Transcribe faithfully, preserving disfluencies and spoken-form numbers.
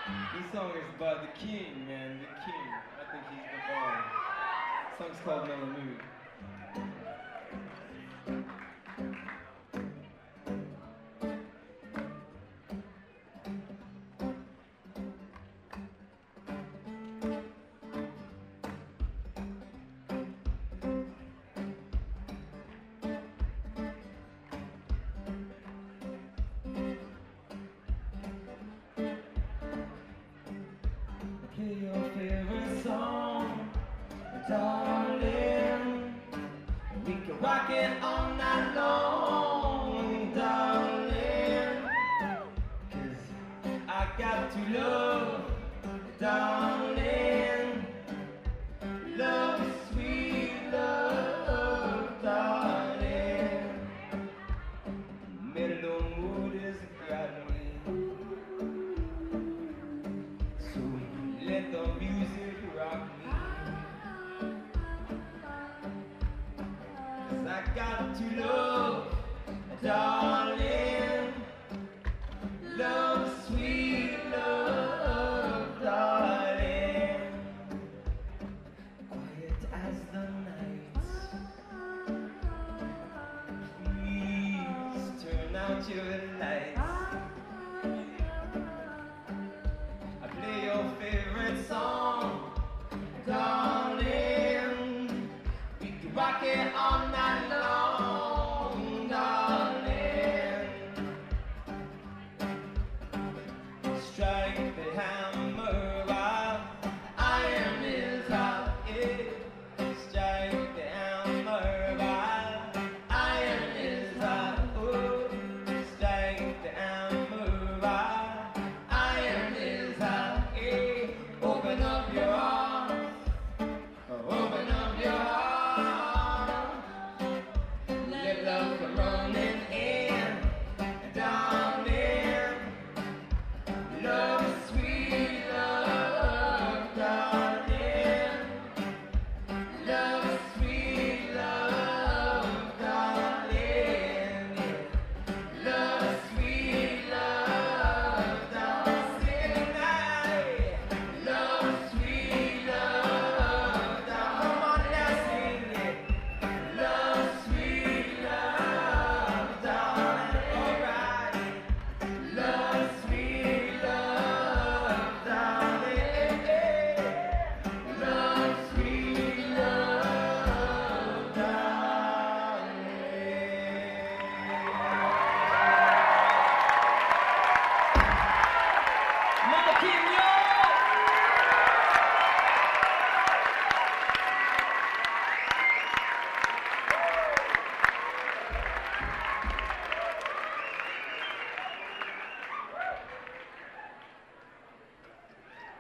This song is about the king, man, the king. I think he's the bomb. The song's called Mellow Mood. Play your favorite song, darling. We can rock it all night long, darling. 'Cause I got to love, darling. Love, sweet love, darling. Mellow mood is got me. Let the music rock me. 'Cause I got to love, darling. Love, sweet love, darling. Quiet as the night. Please turn out your lights. Your favorite song, darling. We can rock it all night long, darling. Strike the hound.